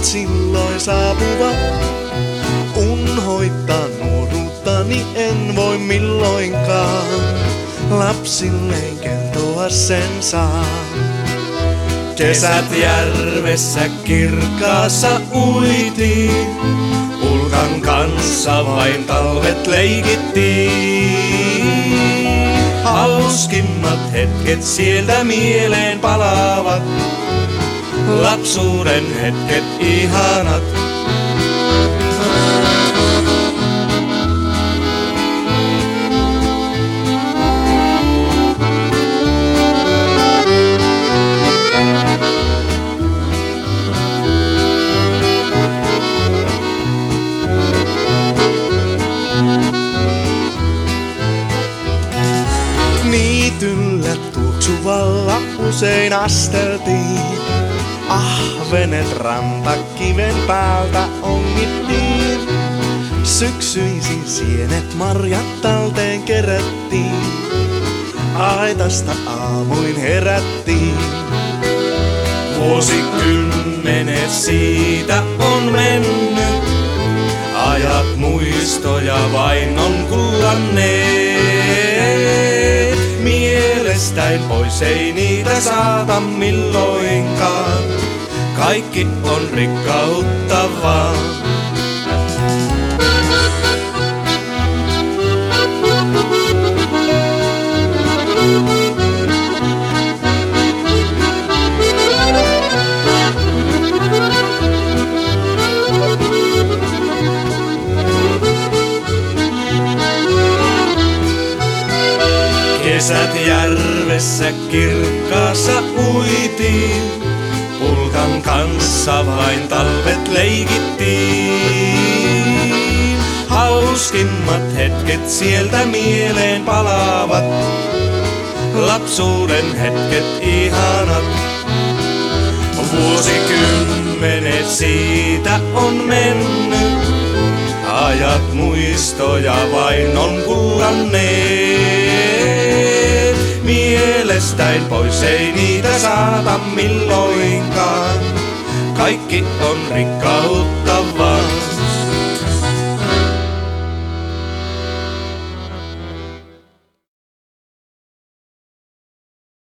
eivät silloin saapuvat. Unhoittaa nuoruuttani en voi milloinkaan. Lapsilleen kertoa sen saa. Kesät järvessä kirkkaassa uitiin. Ulkan kanssa vain talvet leikittiin. Hauskimmat hetket sieltä mieleen palaavat. Lapsuuden hetket ihanat. Niityllä tuoksuvalla usein asteltiin. Ahvenet rantakiven päältä ongittiin. Syksyisin sienet marjat talteen kerättiin. Aitasta aamuin herättiin. Vuosikymmenet siitä on mennyt. Ajat muistoja vain on kullanneet. Mielestäin pois ei niitä saata milloinkaan. Kaikki on rikkauttavaa. Kesät järvessä kirkkaassa uitiin. Pulkan kanssa vain talvet leikittiin. Hauskimmat hetket sieltä mieleen palaavat. Lapsuuden hetket ihanat. Vuosikymmenet siitä on mennyt. Ajat muistoja vain on kullanneet. Mielestäin pois ei niitä saata milloinkaan. Kaikki on rikkauttavaa.